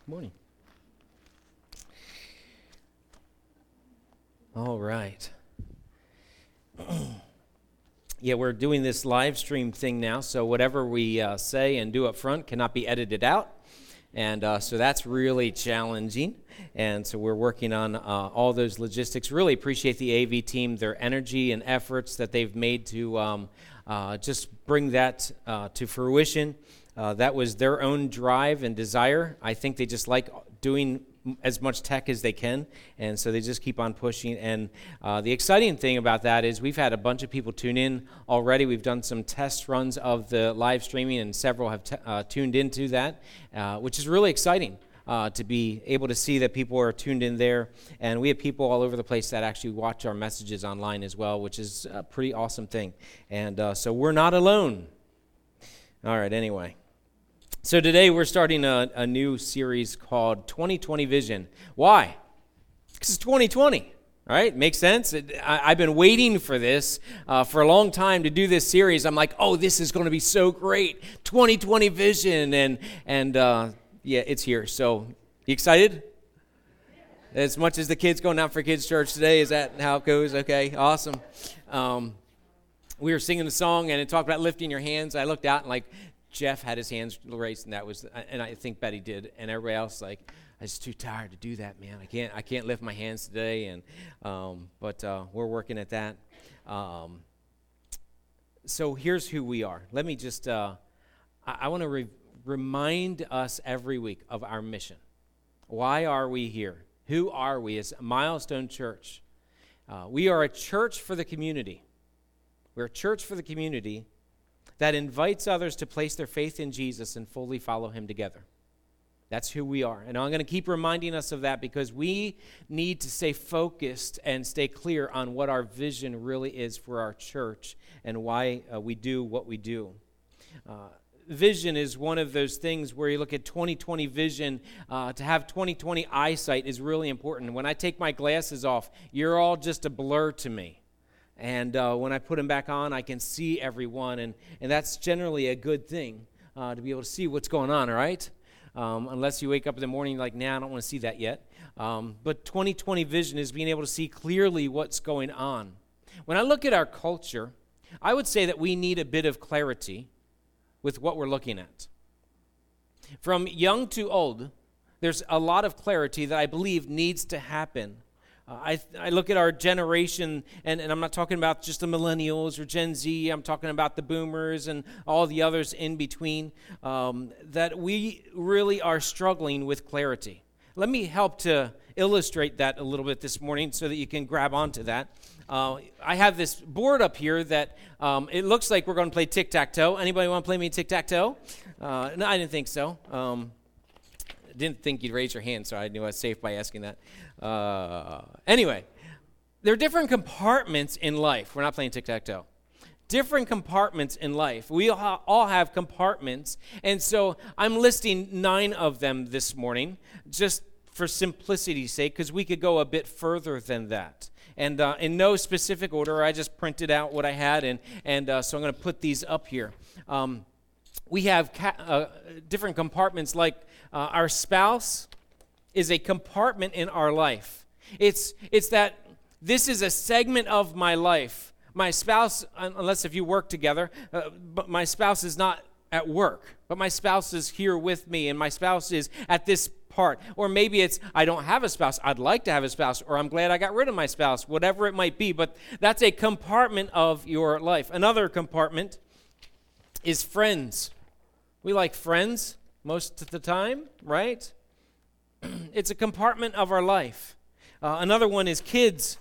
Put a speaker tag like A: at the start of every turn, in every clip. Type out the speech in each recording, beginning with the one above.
A: Morning. All right. Yeah, we're doing this live stream thing now, so whatever we say and do up front cannot be edited out, and so that's really challenging, and so we're working on all those logistics. Really appreciate the AV team, their energy and efforts that they've made to just bring that to fruition. That was their own drive and desire. I think they just like doing as much tech as they can, and so they just keep on pushing. And the exciting thing about that is we've had a bunch of people tune in already. We've done some test runs of the live streaming, and several have tuned into that, which is really exciting to be able to see that people are tuned in there. And we have people all over the place that actually watch our messages online as well, which is a pretty awesome thing. And so we're not alone. All right, anyway. So today we're starting a new series called 2020 Vision. Why? Because it's 2020, right? Makes sense? I've been waiting for this for a long time to do this series. I'm like, oh, this is going to be so great. 2020 Vision. And yeah, it's here. So you excited? As much as the kids going out for kids' church today, is that how it goes? Okay, awesome. We were singing the song, and it talked about lifting your hands. I looked out and like, Jeff had his hands raised, and I think Betty did, and everybody else like, I was too tired to do that, man. I can't lift my hands today, and but we're working at that. So here's who we are. Let me just, I want to remind us every week of our mission. Why are we here? Who are we as Milestone Church? We are a church for the community. We're a church for the community that invites others to place their faith in Jesus and fully follow him together. That's who we are. And I'm going to keep reminding us of that because we need to stay focused and stay clear on what our vision really is for our church and why we do what we do. Vision is one of those things where you look at 2020 vision. To have 2020 eyesight is really important. When I take my glasses off, you're all just a blur to me. And when I put them back on, I can see everyone, and that's generally a good thing, to be able to see what's going on, all right? Unless you wake up in the morning like, nah, I don't want to see that yet. But 2020 vision is being able to see clearly what's going on. When I look at our culture, I would say that we need a bit of clarity with what we're looking at. From young to old, there's a lot of clarity that I believe needs to happen. I look at our generation, and I'm not talking about just the millennials or Gen Z. I'm talking about the boomers and all the others in between, that we really are struggling with clarity. Let me help to illustrate that a little bit this morning so that you can grab onto that. I have this board up here that it looks like we're going to play tic-tac-toe. Anybody want to play me tic-tac-toe? No, I didn't think so. Didn't think you'd raise your hand, so I knew I was safe by asking that. Anyway, there are different compartments in life. We're not playing tic-tac-toe. Different compartments in life. We all have compartments, and so I'm listing 9 of them this morning, just for simplicity's sake, because we could go a bit further than that. And in no specific order, I just printed out what I had, and so I'm going to put these up here. We have different compartments, like our spouse is a compartment in our life. It's that this is a segment of my life. My spouse, unless if you work together, but my spouse is not at work, but my spouse is here with me, and my spouse is at this part. Or maybe it's, I don't have a spouse, I'd like to have a spouse, or I'm glad I got rid of my spouse, whatever it might be, but that's a compartment of your life. Another compartment is friends. We like friends most of the time, right? It's a compartment of our life. Another one is kids.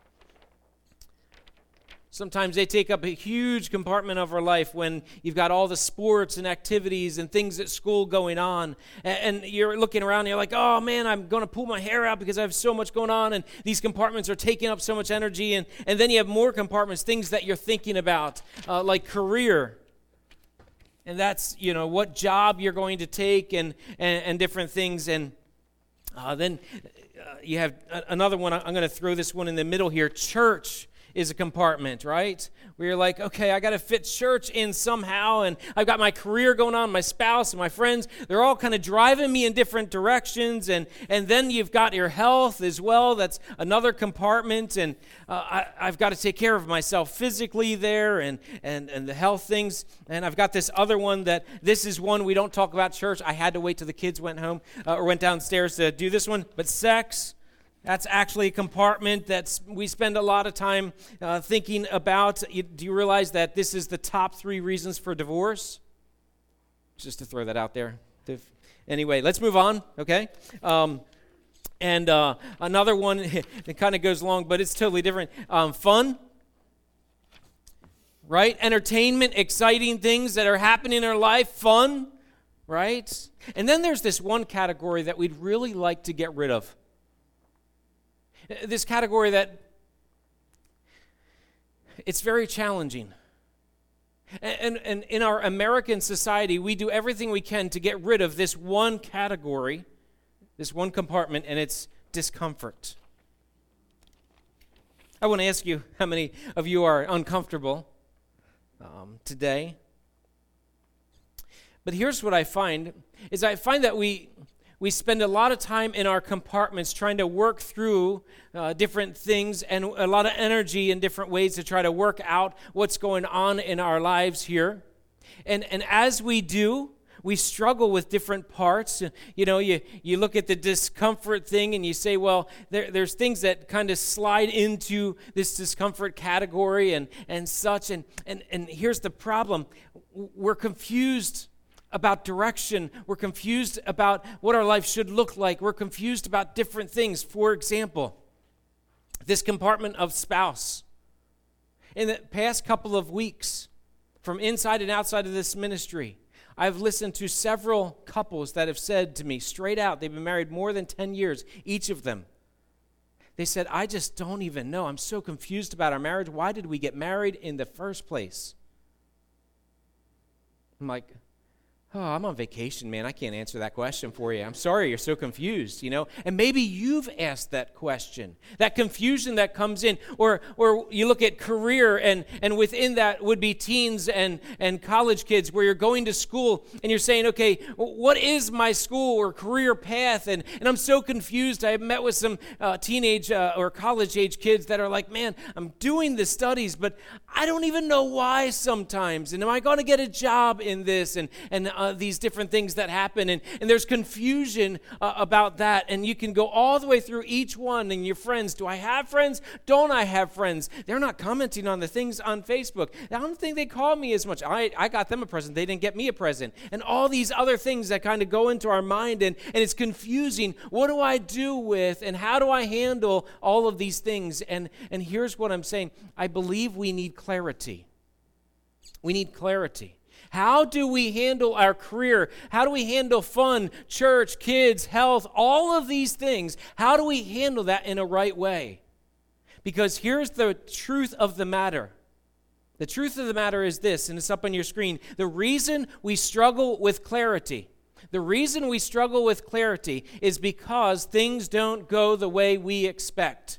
A: Sometimes they take up a huge compartment of our life when you've got all the sports and activities and things at school going on. And you're looking around and you're like, oh man, I'm going to pull my hair out because I have so much going on, and these compartments are taking up so much energy. And then you have more compartments, things that you're thinking about, like career. And that's, what job you're going to take and different things. And then you have another one. I'm going to throw this one in the middle here. Church is a compartment, right? Where you're like, okay, I got to fit church in somehow, and I've got my career going on, my spouse and my friends. They're all kind of driving me in different directions, and then you've got your health as well. That's another compartment, and I've got to take care of myself physically there, and the health things. And I've got this other one that this is one we don't talk about church. I had to wait till the kids went home or went downstairs to do this one, but sex. That's actually a compartment that we spend a lot of time thinking about. Do you realize that this is the top 3 reasons for divorce? Just to throw that out there. Anyway, let's move on, okay? And another one, it kind of goes along, but it's totally different. Fun, right? Entertainment, exciting things that are happening in our life, fun, right? And then there's this one category that we'd really like to get rid of. This category that it's very challenging. And in our American society, we do everything we can to get rid of this one category, this one compartment, and it's discomfort. I want to ask you how many of you are uncomfortable today. But here's what I find, is I find that we spend a lot of time in our compartments trying to work through different things and a lot of energy in different ways to try to work out what's going on in our lives here. And as we do, we struggle with different parts. You know, you look at the discomfort thing and you say, well, there's things that kind of slide into this discomfort category and such. And here's the problem. We're confused about direction. We're confused about what our life should look like. We're confused about different things. For example, this compartment of spouse. In the past couple of weeks, from inside and outside of this ministry, I've listened to several couples that have said to me straight out, they've been married more than 10 years, each of them. They said, I just don't even know. I'm so confused about our marriage. Why did we get married in the first place? I'm like, oh, I'm on vacation, man. I can't answer that question for you. I'm sorry you're so confused, you know. And maybe you've asked that question, that confusion that comes in. Or you look at career, and within that would be teens and college kids where you're going to school and you're saying, okay, what is my school or career path? And I'm so confused. I met with some teenage or college-age kids that are like, man, I'm doing the studies, but I don't even know why sometimes. And am I going to get a job in this? And these different things that happen, and there's confusion about that, and you can go all the way through each one. And your friends, do I have friends? Don't I have friends? They're not commenting on the things on Facebook. I don't think they call me as much. I got them a present. They didn't get me a present. And all these other things that kind of go into our mind, and it's confusing. What do I do with, and how do I handle all of these things? And here's what I'm saying. I believe we need clarity. We need clarity. How do we handle our career? How do we handle fun, church, kids, health, all of these things? How do we handle that in a right way? Because here's the truth of the matter. The truth of the matter is this, and it's up on your screen. The reason we struggle with clarity, is because things don't go the way we expect.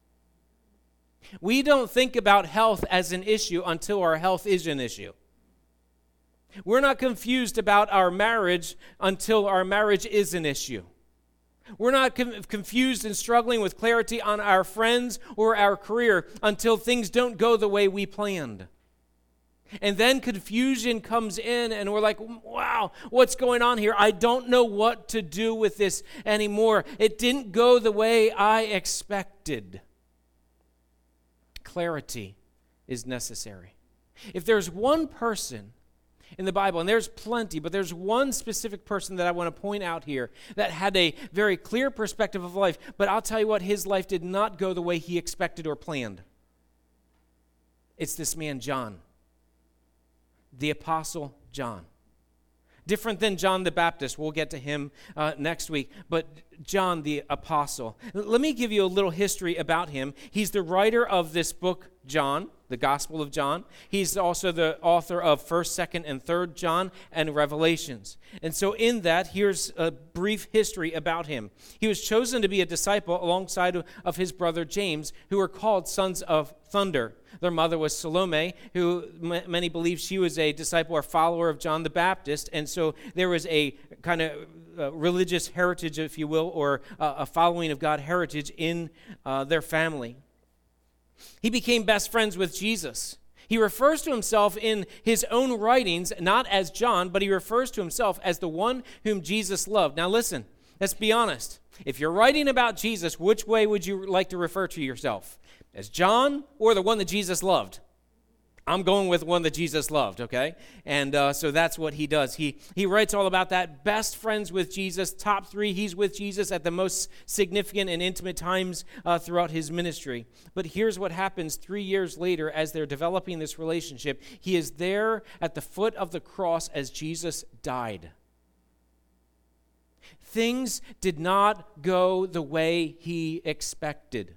A: We don't think about health as an issue until our health is an issue. We're not confused about our marriage until our marriage is an issue. We're not confused and struggling with clarity on our friends or our career until things don't go the way we planned. And then confusion comes in and we're like, wow, what's going on here? I don't know what to do with this anymore. It didn't go the way I expected. Clarity is necessary. If there's one person in the Bible, and there's plenty, but there's one specific person that I want to point out here that had a very clear perspective of life, but I'll tell you what, his life did not go the way he expected or planned. It's this man, John, the Apostle John. Different than John the Baptist. We'll get to him next week, but John the Apostle. Let me give you a little history about him. He's the writer of this book, John. the Gospel of John. He's also the author of 1st, 2nd, and 3rd John and Revelations. And so in that, here's a brief history about him. He was chosen to be a disciple alongside of his brother James, who were called sons of thunder. Their mother was Salome, who many believe she was a disciple or follower of John the Baptist. And so there was a kind of religious heritage, if you will, or a following of God heritage in their family. He became best friends with Jesus. He refers to himself in his own writings, not as John, but he refers to himself as the one whom Jesus loved. Now listen, let's be honest. If you're writing about Jesus, which way would you like to refer to yourself? As John or the one that Jesus loved? I'm going with one that Jesus loved, okay? And so that's what he does. He writes all about that. Best friends with Jesus, top 3, he's with Jesus at the most significant and intimate times throughout his ministry. But here's what happens 3 years later as they're developing this relationship. He is there at the foot of the cross as Jesus died. Things did not go the way he expected.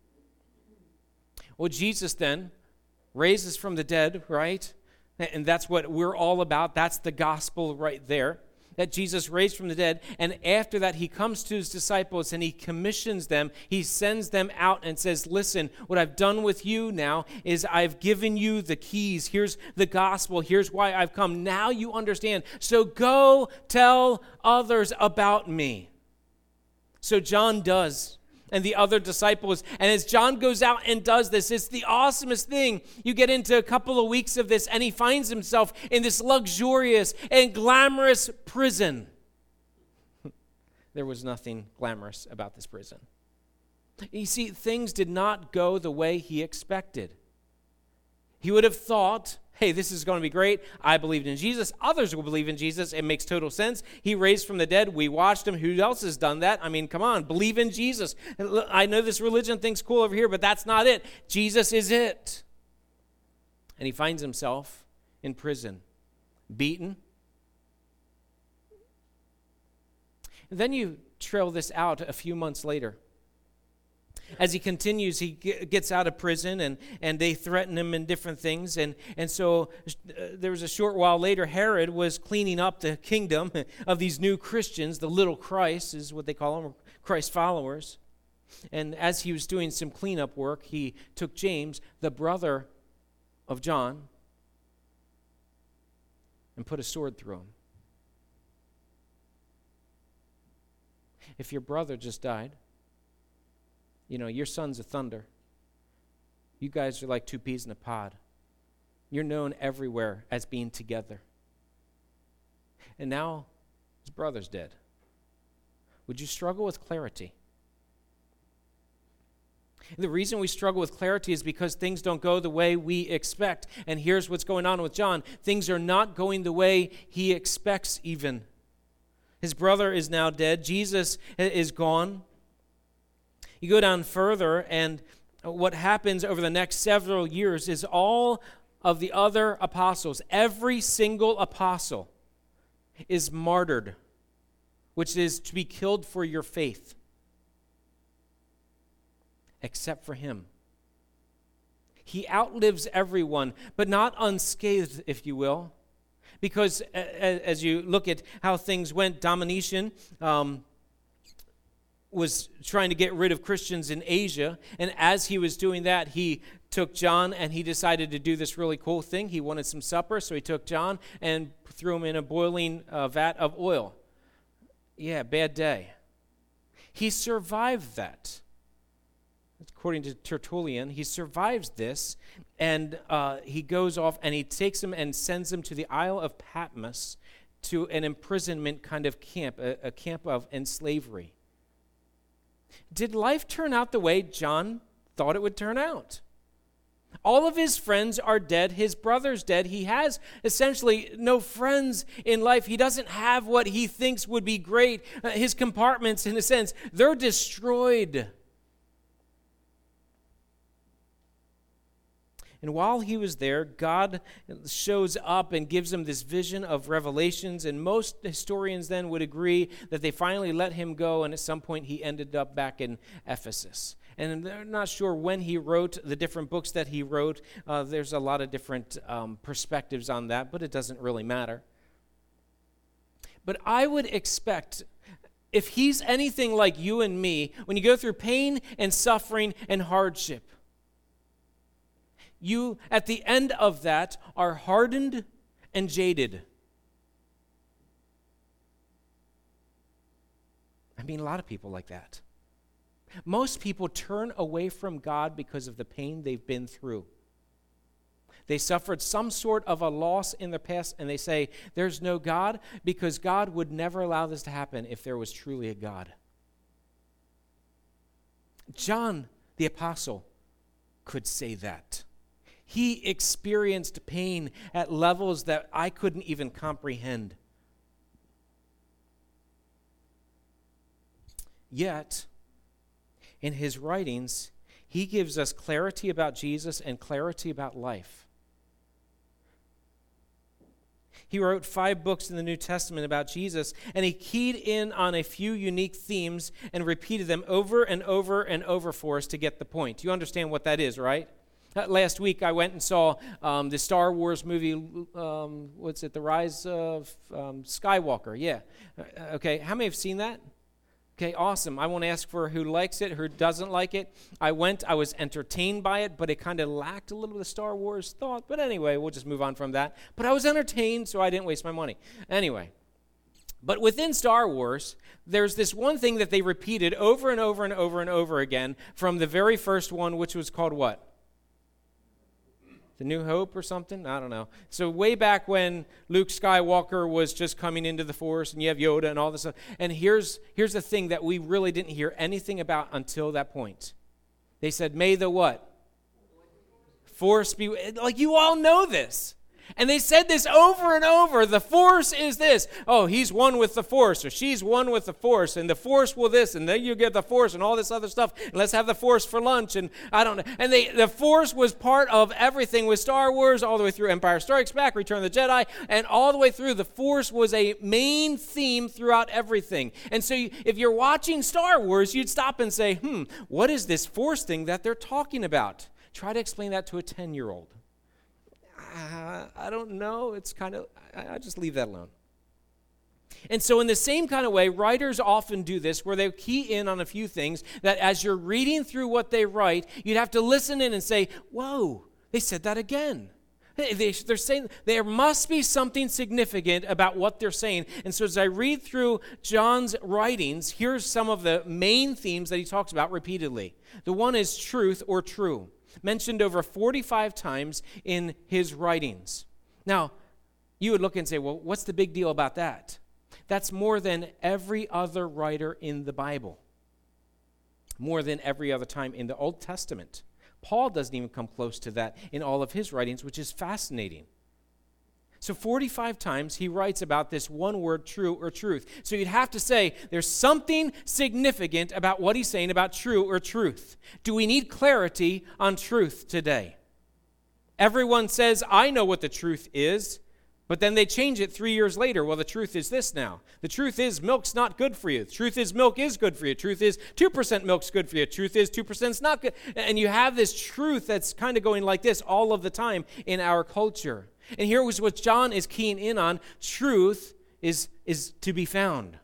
A: Well, Jesus then raises from the dead, right? And that's what we're all about. That's the gospel right there, that Jesus raised from the dead. And after that, he comes to his disciples and he commissions them. He sends them out and says, listen, what I've done with you now is I've given you the keys. Here's the gospel. Here's why I've come. Now you understand. So go tell others about me. So John does. And the other disciples. And as John goes out and does this, it's the awesomest thing. You get into a couple of weeks of this, and he finds himself in this luxurious and glamorous prison. There was nothing glamorous about this prison. You see, things did not go the way he expected. He would have thought, hey, this is going to be great. I believed in Jesus. Others will believe in Jesus. It makes total sense. He raised from the dead. We watched him. Who else has done that? I mean, come on, believe in Jesus. I know this religion thing's cool over here, but that's not it. Jesus is it. And he finds himself in prison, beaten. And then you trail this out a few months later. As he continues, he gets out of prison, and they threaten him in different things. And so there was a short while later, Herod was cleaning up the kingdom of these new Christians. The little Christ is what they call them, Christ followers. And as he was doing some cleanup work, he took James, the brother of John, and put a sword through him. If your brother just died, you know, your sons of thunder. You guys are like 2 peas in a pod. You're known everywhere as being together. And now his brother's dead. Would you struggle with clarity? The reason we struggle with clarity is because things don't go the way we expect. And here's what's going on with John. Things are not going the way he expects even. His brother is now dead. Jesus is gone. You go down further, and what happens over the next several years is all of the other apostles, every single apostle, is martyred, which is to be killed for your faith, except for him. He outlives everyone, but not unscathed, if you will, because as you look at how things went, Domitian was trying to get rid of Christians in Asia, and as he was doing that, he took John and he decided to do this really cool thing. He wanted some supper, so he took John and threw him in a boiling vat of oil. Yeah, bad day. He survived that. According to Tertullian, he survives this, and he goes off and he takes him and sends him to the Isle of Patmos to an imprisonment kind of camp, a camp of slavery. Did life turn out the way John thought it would turn out? All of his friends are dead. His brother's dead. He has essentially no friends in life. He doesn't have what he thinks would be great. His compartments, in a sense, they're destroyed. And while he was there, God shows up and gives him this vision of Revelations, and most historians then would agree that they finally let him go, and at some point he ended up back in Ephesus. And they're not sure when he wrote the different books that he wrote. There's a lot of different perspectives on that, but it doesn't really matter. But I would expect, if he's anything like you and me, when you go through pain and suffering and hardship, you, at the end of that, are hardened and jaded. I mean, a lot of people like that. Most people turn away from God because of the pain they've been through. They suffered some sort of a loss in their past, and they say, there's no God, because God would never allow this to happen if there was truly a God. John, the apostle, could say that. He experienced pain at levels that I couldn't even comprehend. Yet, in his writings, he gives us clarity about Jesus and clarity about life. He wrote 5 books in the New Testament about Jesus, and he keyed in on a few unique themes and repeated them over and over and over for us to get the point. You understand what that is, right? Last week, I went and saw the Star Wars movie, The Rise of Skywalker. Yeah. Okay, how many have seen that? Okay, awesome. I won't ask for who likes it, who doesn't like it. I was entertained by it, but it kind of lacked a little bit of Star Wars thought. But anyway, we'll just move on from that. But I was entertained, so I didn't waste my money. Anyway, but within Star Wars, there's this one thing that they repeated over and over and over and over again from the very first one, which was called what? The New Hope or something? I don't know. So way back when Luke Skywalker was just coming into the Force, and you have Yoda and all this stuff. And here's the thing that we really didn't hear anything about until that point. They said, may the what? Force be... Like, you all know this. And they said this over and over. The Force is this. Oh, he's one with the Force, or she's one with the Force, and the Force will this, and then you get the Force and all this other stuff. And let's have the Force for lunch, and I don't know. And the Force was part of everything with Star Wars, all the way through Empire Strikes Back, Return of the Jedi, and all the way through. The Force was a main theme throughout everything. And so if you're watching Star Wars, you'd stop and say, what is this Force thing that they're talking about? Try to explain that to a 10-year-old. I don't know. It's kind of, I just leave that alone. And so in the same kind of way, writers often do this, where they key in on a few things that as you're reading through what they write, you'd have to listen in and say, whoa, they said that again. They're saying there must be something significant about what they're saying. And so as I read through John's writings, here's some of the main themes that he talks about repeatedly. The one is truth or true, mentioned over 45 times in his writings. Now, you would look and say, well, what's the big deal about that? That's more than every other writer in the Bible, more than every other time in the Old Testament. Paul doesn't even come close to that in all of his writings, which is fascinating. So 45 times he writes about this one word, true or truth. So you'd have to say there's something significant about what he's saying about true or truth. Do we need clarity on truth today? Everyone says, I know what the truth is, but then they change it 3 years later. Well, the truth is this now. The truth is milk's not good for you. The truth is milk is good for you. The truth is 2% milk's good for you. The truth is 2% is not good. And you have this truth that's kind of going like this all of the time in our culture. And here was what John is keying in on. Truth is to be found.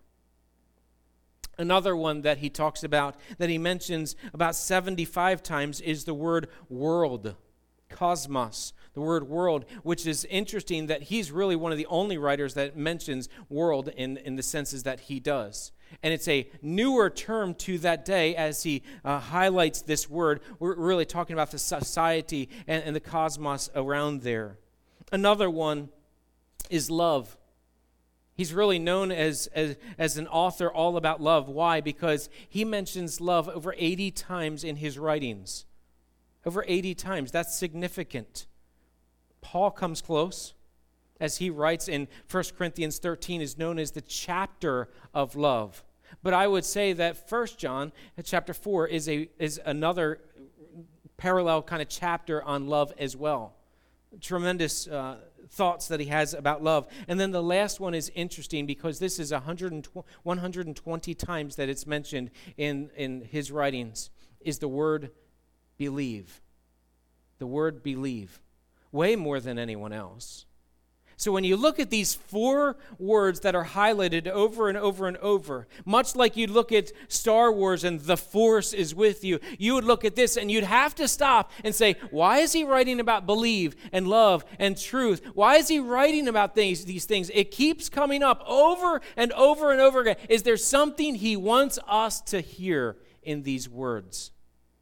A: Another one that he talks about, that he mentions about 75 times, is the word world, cosmos, the word world, which is interesting that he's really one of the only writers that mentions world in the senses that he does. And it's a newer term to that day as he highlights this word. We're really talking about the society and the cosmos around there. Another one is love. He's really known as an author all about love. Why? Because he mentions love over 80 times in his writings. Over 80 times. That's significant. Paul comes close, as he writes in 1 Corinthians 13, is known as the chapter of love. But I would say that 1 John chapter 4 is another parallel kind of chapter on love as well. Tremendous thoughts that he has about love. And then the last one is interesting because this is 120 times that it's mentioned in his writings, is the word believe. The word believe. Way more than anyone else. So when you look at these 4 words that are highlighted over and over and over, much like you'd look at Star Wars and the Force is with you, you would look at this and you'd have to stop and say, why is he writing about believe and love and truth? Why is he writing about these things? It keeps coming up over and over and over again. Is there something he wants us to hear in these words?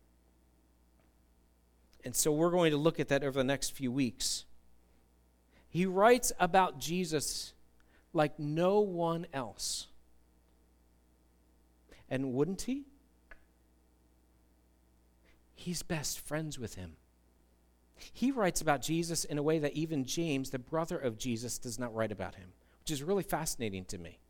A: And so we're going to look at that over the next few weeks. He writes about Jesus like no one else. And wouldn't he? He's best friends with him. He writes about Jesus in a way that even James, the brother of Jesus, does not write about him, which is really fascinating to me.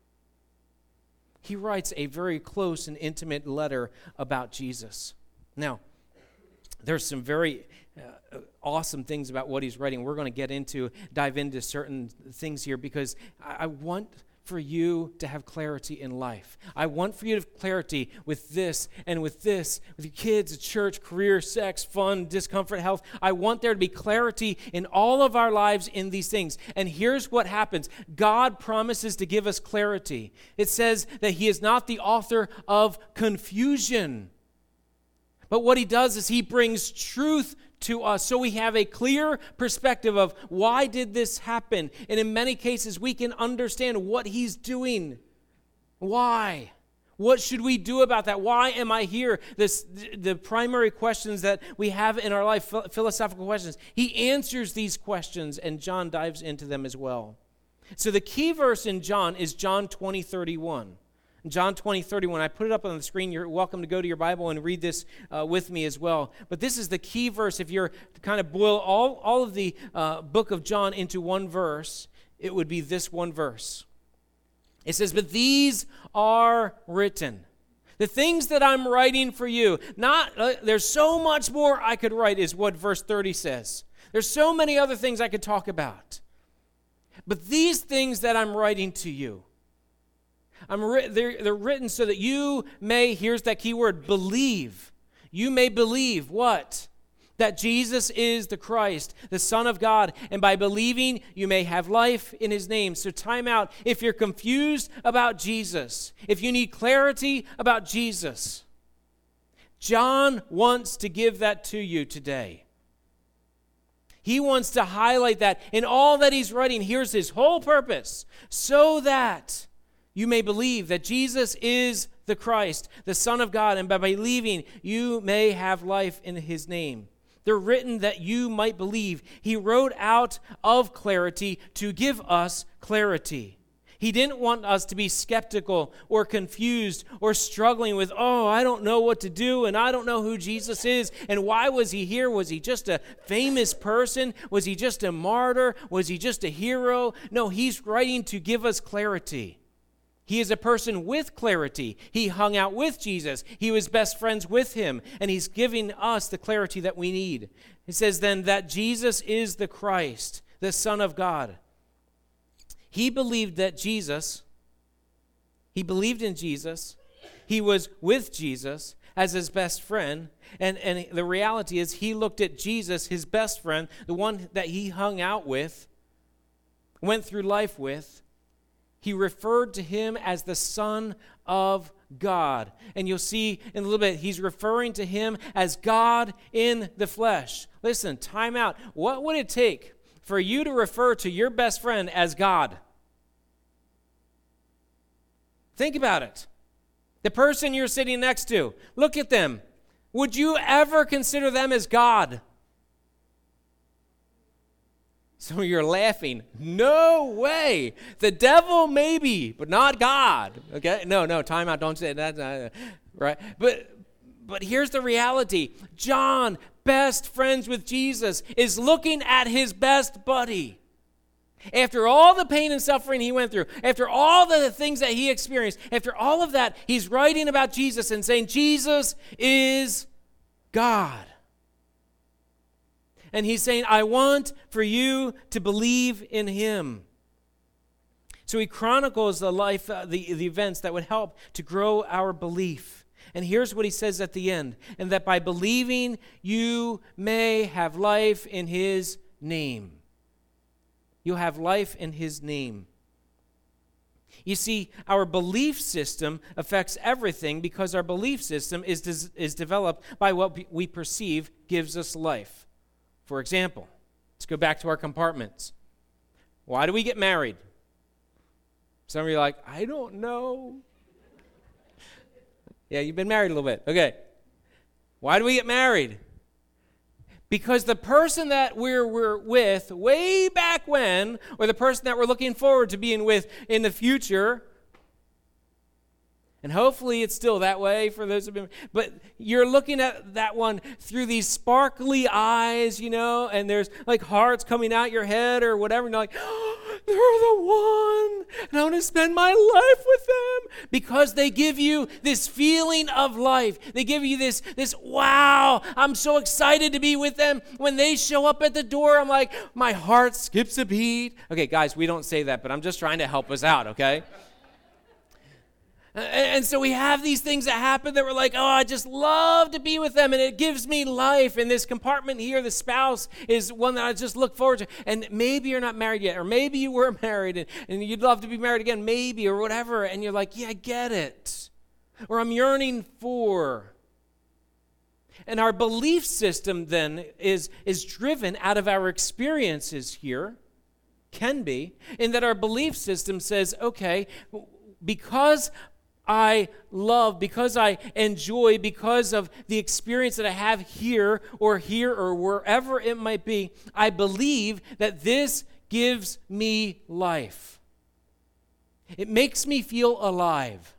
A: He writes a very close and intimate letter about Jesus. Now, there's some very awesome things about what he's writing. We're going to dive into certain things here because I want for you to have clarity in life. I want for you to have clarity with this, with your kids, church, career, sex, fun, discomfort, health. I want there to be clarity in all of our lives in these things. And here's what happens. God promises to give us clarity. It says that he is not the author of confusion. But what he does is he brings truth to us so we have a clear perspective of why did this happen. And in many cases, we can understand what he's doing. Why? What should we do about that? Why am I here? The primary questions that we have in our life, philosophical questions. He answers these questions, and John dives into them as well. So the key verse in John is John 20:31. John 20:31. I put it up on the screen. You're welcome to go to your Bible and read this with me as well. But this is the key verse. If you're to kind of boil all of the book of John into one verse, it would be this one verse. It says, but these are written. The things that I'm writing for you. There's so much more I could write is what verse 30 says. There's so many other things I could talk about. But these things that I'm writing to you, they're written so that you may, here's that key word, believe. You may believe what? That Jesus is the Christ, the Son of God. And by believing, you may have life in his name. So time out. If you're confused about Jesus, if you need clarity about Jesus, John wants to give that to you today. He wants to highlight that in all that he's writing. Here's his whole purpose, so that you may believe that Jesus is the Christ, the Son of God, and by believing, you may have life in his name. They're written that you might believe. He wrote out of clarity to give us clarity. He didn't want us to be skeptical or confused or struggling with, I don't know what to do and I don't know who Jesus is and why was he here? Was he just a famous person? Was he just a martyr? Was he just a hero? No, he's writing to give us clarity. He is a person with clarity. He hung out with Jesus. He was best friends with him, and he's giving us the clarity that we need. It says then that Jesus is the Christ, the Son of God. He believed in Jesus. He was with Jesus as his best friend, and the reality is he looked at Jesus, his best friend, the one that he hung out with, went through life with. He referred to him as the Son of God. And you'll see in a little bit, he's referring to him as God in the flesh. Listen, time out. What would it take for you to refer to your best friend as God? Think about it. The person you're sitting next to, look at them. Would you ever consider them as God? Some of you are laughing. No way. The devil maybe, but not God. Okay? No, time out. Don't say that. Right? But here's the reality. John, best friends with Jesus, is looking at his best buddy. After all the pain and suffering he went through, after all the things that he experienced, after all of that, he's writing about Jesus and saying, Jesus is God. And he's saying, I want for you to believe in him. So he chronicles the life, the events that would help to grow our belief. And here's what he says at the end, and that by believing you may have life in his name. You'll have life in his name. You see, our belief system affects everything because our belief system is developed by what we perceive gives us life. For example, let's go back to our compartments. Why do we get married? Some of you are like, I don't know. Yeah, you've been married a little bit. Okay. Why do we get married? Because the person that we're with way back when, or the person that we're looking forward to being with in the future, and hopefully it's still that way for those who've been, but you're looking at that one through these sparkly eyes, and there's like hearts coming out your head or whatever, and you're like, oh, they're the one, and I want to spend my life with them, because they give you this feeling of life. They give you this wow, I'm so excited to be with them. When they show up at the door, I'm like, my heart skips a beat. Okay, guys, we don't say that, but I'm just trying to help us out, okay? And so we have these things that happen that we're like, oh, I just love to be with them, and it gives me life. And this compartment here, the spouse, is one that I just look forward to. And maybe you're not married yet, or maybe you were married, and you'd love to be married again, maybe, or whatever. And you're like, yeah, I get it. Or I'm yearning for. And our belief system then is driven out of our experiences here, can be, in that our belief system says, okay, because I love, because I enjoy, because of the experience that I have here or wherever it might be, I believe that this gives me life. It makes me feel alive.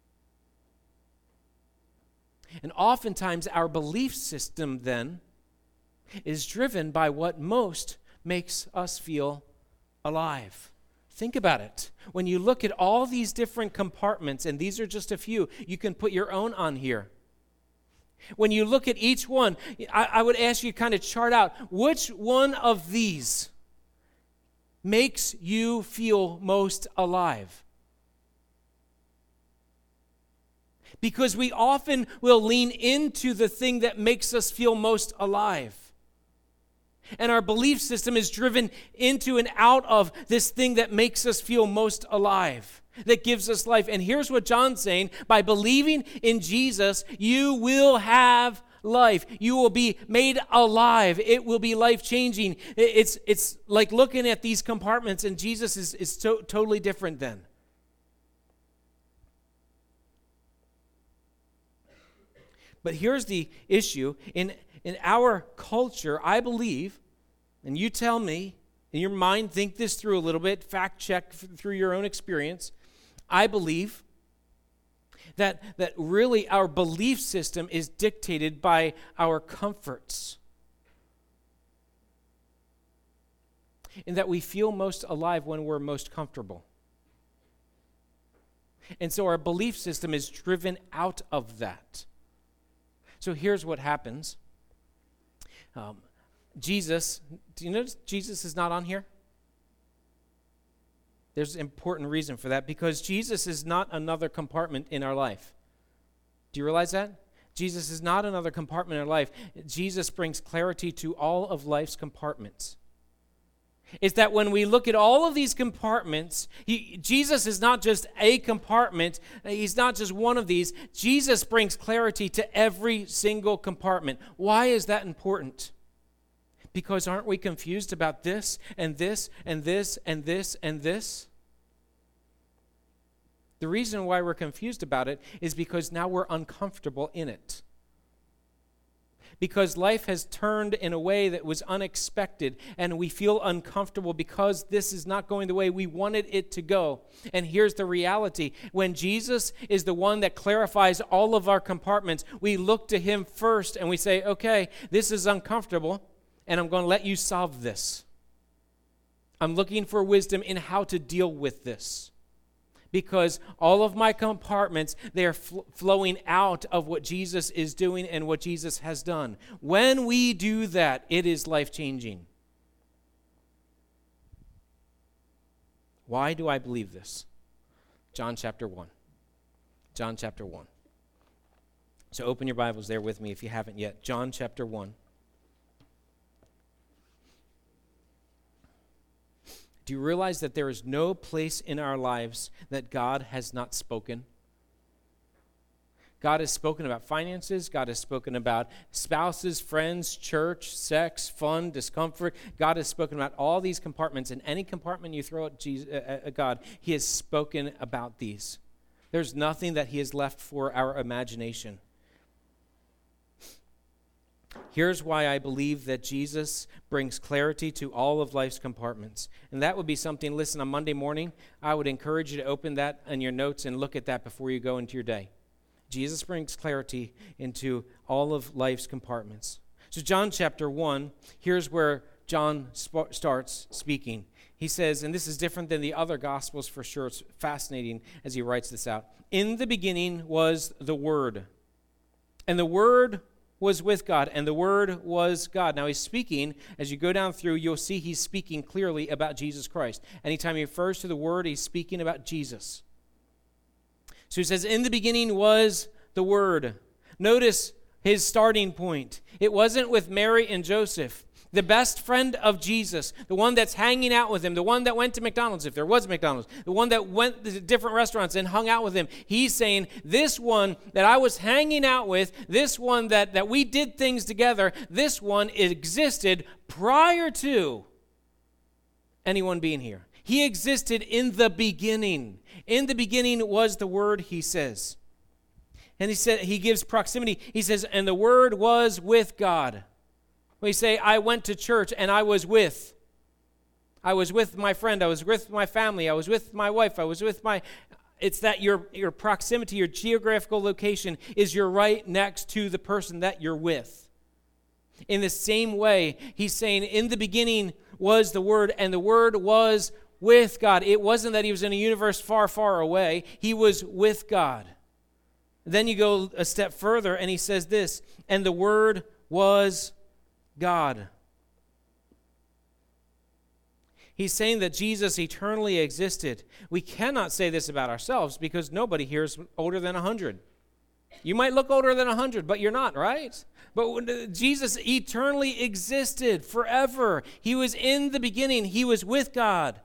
A: And oftentimes our belief system then is driven by what most makes us feel alive. Think about it. When you look at all these different compartments, and these are just a few, you can put your own on here. When you look at each one, I would ask you to kind of chart out which one of these makes you feel most alive. Because we often will lean into the thing that makes us feel most alive. And our belief system is driven into and out of this thing that makes us feel most alive, that gives us life. And here's what John's saying: by believing in Jesus, you will have life. You will be made alive. It will be life-changing. It's like looking at these compartments, and Jesus is totally different then. But here's the issue. In our culture, I believe, and you tell me, in your mind, think this through a little bit, fact check through your own experience, I believe that really our belief system is dictated by our comforts. In that we feel most alive when we're most comfortable. And so our belief system is driven out of that. So here's what happens. Jesus, do you notice Jesus is not on here? There's an important reason for that, because Jesus is not another compartment in our life. Do you realize that? Jesus is not another compartment in our life. Jesus brings clarity to all of life's compartments. It's that when we look at all of these compartments, Jesus is not just a compartment. He's not just one of these. Jesus brings clarity to every single compartment. Why is that important? Because aren't we confused about this and this and this and this and this? The reason why we're confused about it is because now we're uncomfortable in it. Because life has turned in a way that was unexpected, and we feel uncomfortable because this is not going the way we wanted it to go. And here's the reality. When Jesus is the one that clarifies all of our compartments, we look to him first and we say, okay, this is uncomfortable, and I'm going to let you solve this. I'm looking for wisdom in how to deal with this. Because all of my compartments, they are flowing out of what Jesus is doing and what Jesus has done. When we do that, it is life-changing. Why do I believe this? John chapter 1. John chapter 1. So open your Bibles there with me if you haven't yet. John chapter 1. Do you realize that there is no place in our lives that God has not spoken? God has spoken about finances. God has spoken about spouses, friends, church, sex, fun, discomfort. God has spoken about all these compartments. In any compartment you throw at God, he has spoken about these. There's nothing that he has left for our imagination. Here's why I believe that Jesus brings clarity to all of life's compartments. And that would be something, listen, on Monday morning, I would encourage you to open that in your notes and look at that before you go into your day. Jesus brings clarity into all of life's compartments. So John chapter 1, here's where John starts speaking. He says, and this is different than the other Gospels for sure. It's fascinating as he writes this out. In the beginning was the Word, and the Word was with God, and the Word was God. Now he's speaking, as you go down through, you'll see he's speaking clearly about Jesus Christ. Anytime he refers to the Word, he's speaking about Jesus. So he says, in the beginning was the Word. Notice his starting point. It wasn't with Mary and Joseph, the best friend of Jesus, the one that's hanging out with him, the one that went to McDonald's, if there was McDonald's, the one that went to different restaurants and hung out with him. He's saying, this one that I was hanging out with, this one that we did things together, this one existed prior to anyone being here. He existed in the beginning. In the beginning was the Word, he says. And he gives proximity. He says, and the Word was with God. We say, I went to church and I was with my friend, I was with my family, I was with my wife, I was with my... It's that your proximity, your geographical location is you're right next to the person that you're with. In the same way, he's saying, in the beginning was the Word, and the Word was with God. It wasn't that he was in a universe far, far away. He was with God. Then you go a step further, and he says this, and the Word was God. He's saying that Jesus eternally existed. We cannot say this about ourselves because nobody here is older than 100. You might look older than 100, but you're not, right? But Jesus eternally existed forever. He was in the beginning. He was with God.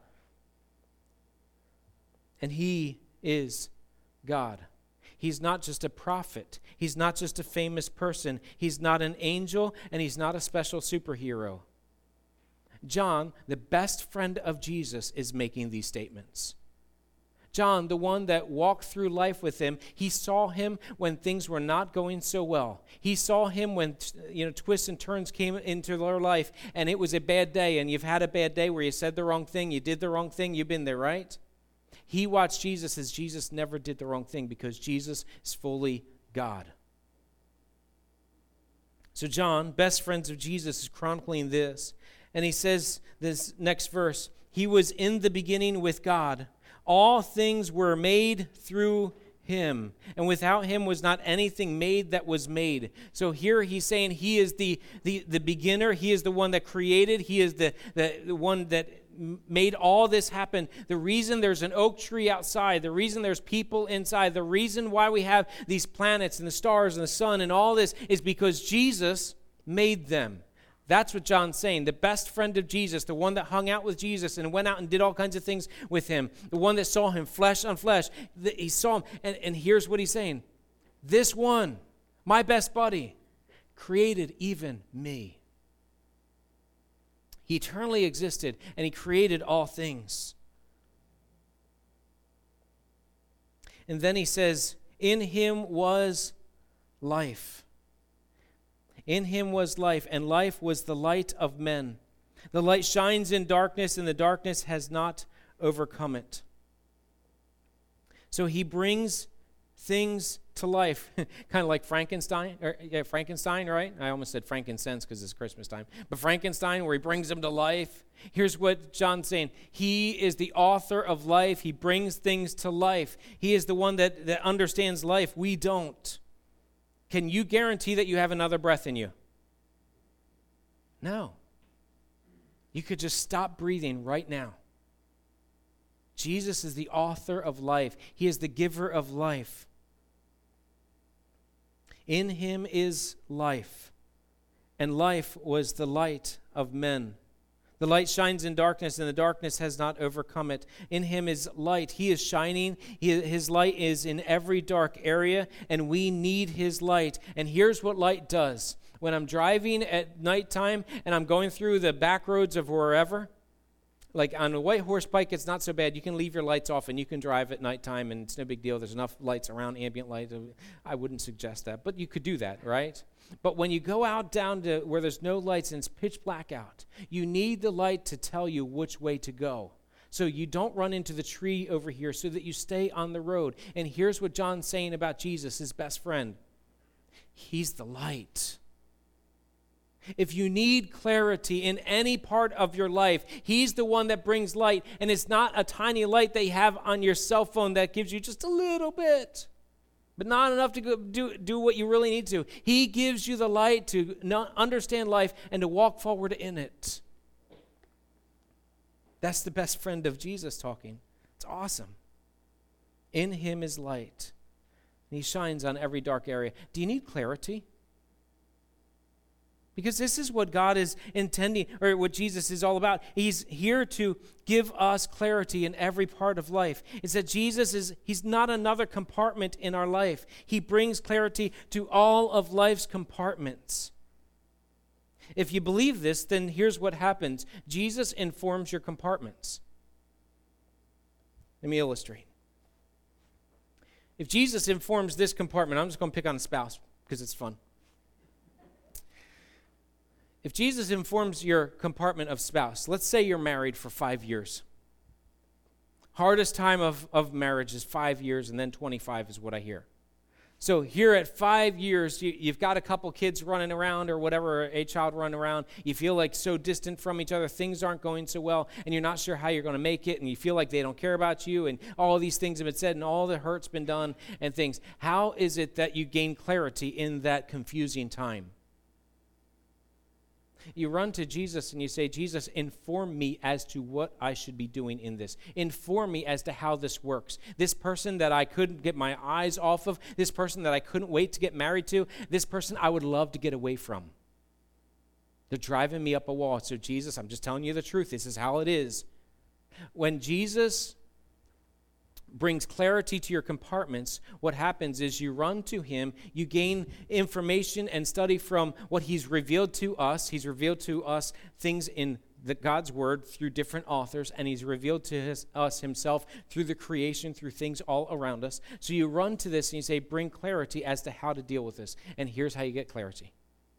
A: And he is God. He's not just a prophet. He's not just a famous person. He's not an angel, and he's not a special superhero. John, the best friend of Jesus, is making these statements. John, the one that walked through life with him, he saw him when things were not going so well. He saw him when twists and turns came into their life, and it was a bad day, and you've had a bad day where you said the wrong thing, you did the wrong thing, you've been there, right? He watched Jesus as Jesus never did the wrong thing because Jesus is fully God. So John, best friends of Jesus, is chronicling this. And he says this next verse, he was in the beginning with God. All things were made through him. And without him was not anything made that was made. So here he's saying he is the beginner. He is the one that created. He is the one that made all this happen. The reason there's an oak tree outside, the reason there's people inside, the reason why we have these planets and the stars and the sun and all this is because Jesus made them. That's what John's saying. The best friend of Jesus, the one that hung out with Jesus and went out and did all kinds of things with him, the one that saw him flesh on flesh, he saw him. And here's what he's saying. This one, my best buddy, created even me. He eternally existed, and he created all things. And then he says, in him was life. In him was life, and life was the light of men. The light shines in darkness, and the darkness has not overcome it. So he brings things to life. Kind of like Frankenstein, right? I almost said frankincense because it's Christmas time. But Frankenstein, where he brings them to life. Here's what John's saying. He is the author of life. He brings things to life. He is the one that understands life. We don't. Can you guarantee that you have another breath in you? No. You could just stop breathing right now. Jesus is the author of life. He is the giver of life. In him is life, and life was the light of men. The light shines in darkness, and the darkness has not overcome it. In him is light. He is shining. His light is in every dark area, and we need his light. And here's what light does. When I'm driving at nighttime and I'm going through the back roads of wherever, like on a white horse bike, it's not so bad. You can leave your lights off and you can drive at nighttime, and it's no big deal. There's enough lights around, ambient light. I wouldn't suggest that, but you could do that, right? But when you go out down to where there's no lights and it's pitch black out, you need the light to tell you which way to go. So you don't run into the tree over here, so that you stay on the road. And here's what John's saying about Jesus, his best friend. He's the light. If you need clarity in any part of your life, he's the one that brings light. And it's not a tiny light that you have on your cell phone that gives you just a little bit, but not enough to go do what you really need to. He gives you the light to understand life and to walk forward in it. That's the best friend of Jesus talking. It's awesome. In him is light, and he shines on every dark area. Do you need clarity? Because this is what God is intending, or what Jesus is all about. He's here to give us clarity in every part of life. It's that he's not another compartment in our life. He brings clarity to all of life's compartments. If you believe this, then here's what happens. Jesus informs your compartments. Let me illustrate. If Jesus informs this compartment, I'm just going to pick on a spouse because it's fun. If Jesus informs your compartment of spouse, let's say you're married for 5 years. Hardest time of marriage is 5 years, and then 25 is what I hear. So here at 5 years, you've got a couple kids running around or whatever, a child running around. You feel like so distant from each other. Things aren't going so well, and you're not sure how you're going to make it, and you feel like they don't care about you, and all these things have been said, and all the hurt's been done and things. How is it that you gain clarity in that confusing time? You run to Jesus and you say, Jesus, inform me as to what I should be doing in this. Inform me as to how this works. This person that I couldn't get my eyes off of, this person that I couldn't wait to get married to, this person I would love to get away from. They're driving me up a wall. So Jesus, I'm just telling you the truth. This is how it is. When Jesus brings clarity to your compartments, what happens is you run to him, you gain information and study from what he's revealed to us. He's revealed to us things in God's word through different authors, and he's revealed to us himself through the creation, through things all around us. So you run to this and you say, bring clarity as to how to deal with this. And here's how you get clarity.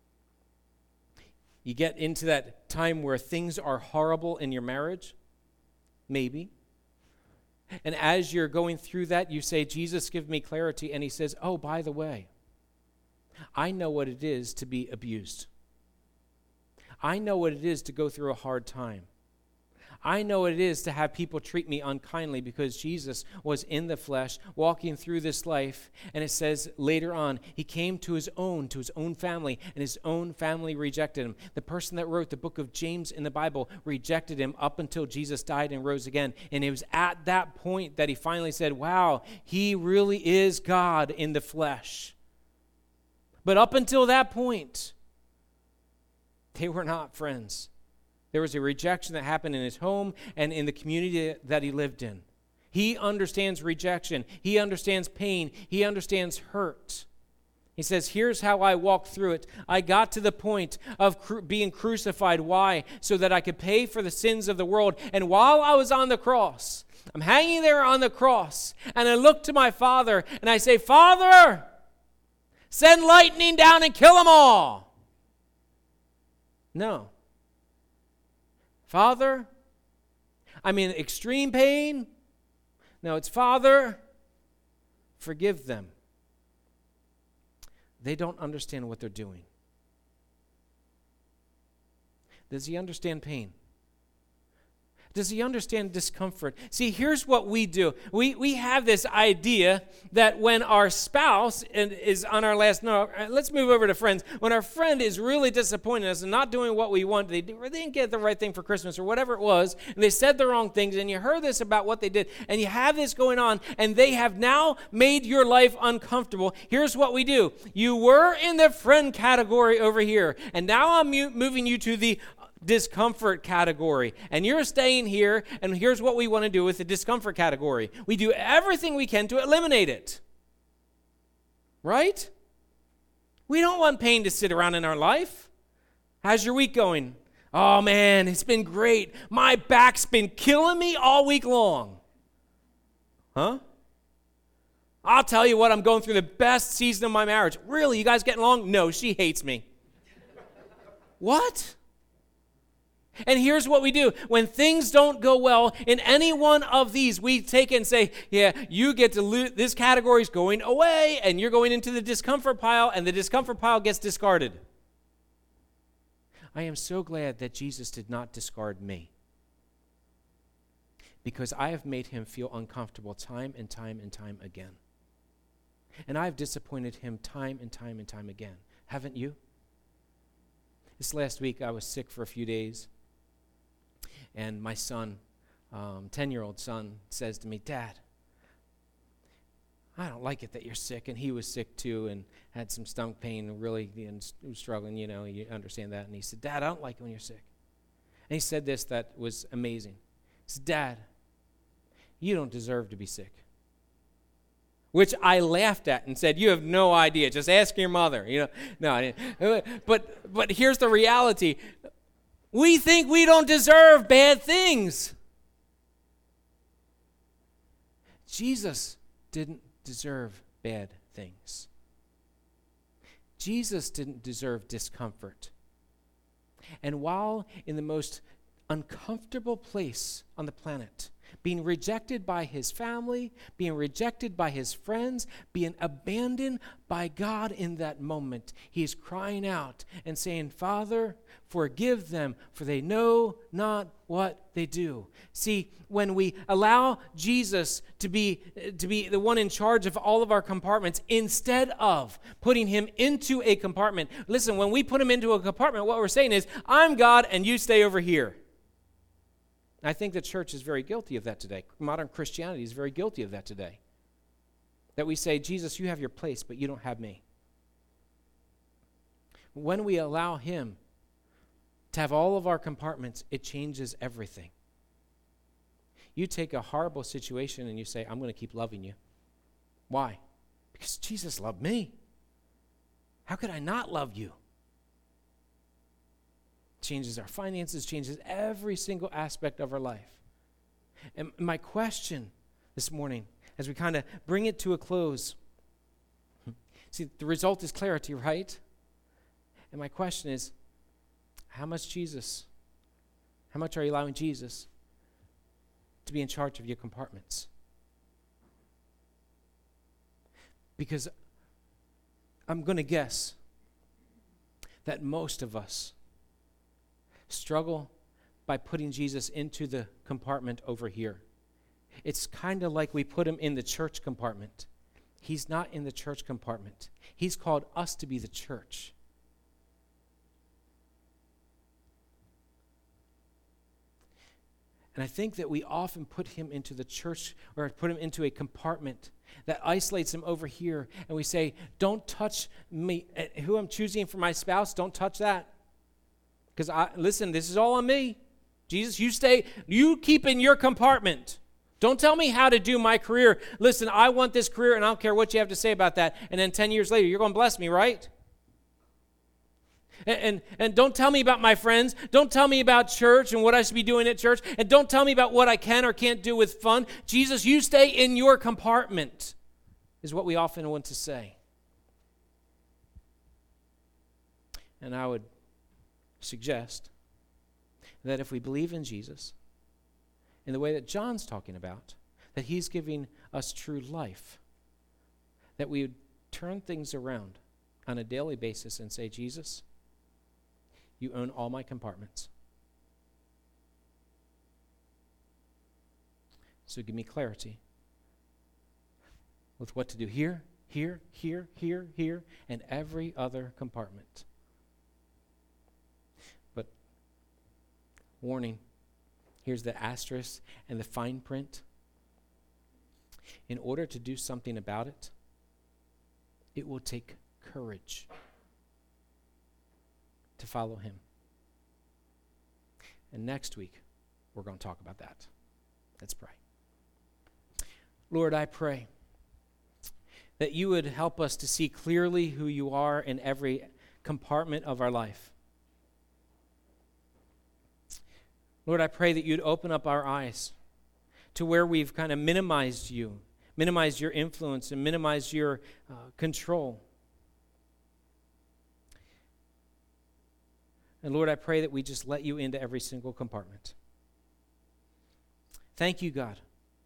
A: You get into that time where things are horrible in your marriage, maybe. And as you're going through that, you say, Jesus, give me clarity. And he says, oh, by the way, I know what it is to be abused. I know what it is to go through a hard time. I know what it is to have people treat me unkindly, because Jesus was in the flesh walking through this life. And it says later on, he came to his own family, and his own family rejected him. The person that wrote the book of James in the Bible rejected him up until Jesus died and rose again. And it was at that point that he finally said, wow, he really is God in the flesh. But up until that point, they were not friends. There was a rejection that happened in his home and in the community that he lived in. He understands rejection. He understands pain. He understands hurt. He says, here's how I walked through it. I got to the point of being crucified. Why? So that I could pay for the sins of the world. And while I was on the cross, I'm hanging there on the cross, and I look to my Father, and I say, Father, send lightning down and kill them all. No. Father, I'm in extreme pain. No, it's Father, Forgive them. They don't understand what they're doing. Does he understand pain? Does he understand discomfort? See, here's what we do. We have this idea that when our spouse is on our last note, let's move over to friends. When our friend is really disappointing us and not doing what we want, they didn't get the right thing for Christmas or whatever it was, and they said the wrong things, and you heard this about what they did, and you have this going on, and they have now made your life uncomfortable. Here's what we do. You were in the friend category over here, and now I'm moving you to the discomfort category, and you're staying here, and here's what we want to do with the discomfort category. We do everything we can to eliminate it. Right? We don't want pain to sit around in our life. How's your week going? Oh man, it's been great. My back's been killing me all week long. Huh? I'll tell you what, I'm going through the best season of my marriage. Really, you guys getting along? No, she hates me. What? And here's what we do. When things don't go well in any one of these, we take it and say, yeah, you get to lose. This category is going away, and you're going into the discomfort pile, and the discomfort pile gets discarded. I am so glad that Jesus did not discard me, because I have made him feel uncomfortable time and time and time again. And I've disappointed him time and time and time again. Haven't you? This last week, I was sick for a few days. And my son, 10-year-old son, says to me, Dad, I don't like it that you're sick. And he was sick too and had some stomach pain and really was struggling, you understand that. And he said, Dad, I don't like it when you're sick. And he said this that was amazing. He said, Dad, you don't deserve to be sick. Which I laughed at and said, you have no idea. Just ask your mother. No, I didn't. But here's the reality. We think we don't deserve bad things. Jesus didn't deserve bad things. Jesus didn't deserve discomfort. And while in the most uncomfortable place on the planet, being rejected by his family, being rejected by his friends, being abandoned by God in that moment, he's crying out and saying, Father, forgive them, for they know not what they do. See, when we allow Jesus to be the one in charge of all of our compartments, instead of putting him into a compartment, listen, when we put him into a compartment, what we're saying is, I'm God and you stay over here. I think the church is very guilty of that today. Modern Christianity is very guilty of that today. That we say, Jesus, you have your place, but you don't have me. When we allow him to have all of our compartments, it changes everything. You take a horrible situation and you say, I'm going to keep loving you. Why? Because Jesus loved me. How could I not love you? Changes our finances, changes every single aspect of our life. And my question this morning, as we kind of bring it to a close, see, the result is clarity, right? And my question is, how much are you allowing Jesus to be in charge of your compartments? Because I'm going to guess that most of us struggle by putting Jesus into the compartment over here. It's kind of like we put him in the church compartment. He's not in the church compartment. He's called us to be the church. And I think that we often put him into the church or put him into a compartment that isolates him over here. And we say, don't touch me. Who I'm choosing for my spouse, don't touch that. Because, listen, this is all on me. Jesus, you keep in your compartment. Don't tell me how to do my career. Listen, I want this career, and I don't care what you have to say about that. And then 10 years later, you're going to bless me, right? And don't tell me about my friends. Don't tell me about church and what I should be doing at church. And don't tell me about what I can or can't do with fun. Jesus, you stay in your compartment, is what we often want to say. And I would suggest that if we believe in Jesus in the way that John's talking about, that he's giving us true life, that we would turn things around on a daily basis and say, Jesus, you own all my compartments. So give me clarity with what to do here, here, here, here, here, and every other compartment. But warning, here's the asterisk and the fine print. In order to do something about it, it will take courage to follow him. And next week, we're going to talk about that. Let's pray. Lord, I pray that you would help us to see clearly who you are in every compartment of our life. Lord, I pray that you'd open up our eyes to where we've kind of minimized you, minimized your influence, and minimized your control. And Lord, I pray that we just let you into every single compartment. Thank you, God,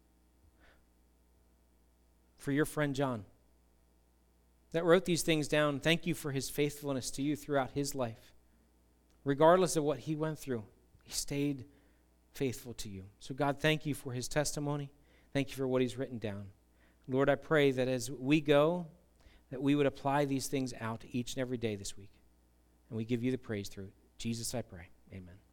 A: for your friend John that wrote these things down. Thank you for his faithfulness to you throughout his life. Regardless of what he went through, he stayed faithful to you. So God, thank you for his testimony. Thank you for what he's written down. Lord, I pray that as we go, that we would apply these things out each and every day this week. And we give you the praise through it. Jesus, I pray. Amen.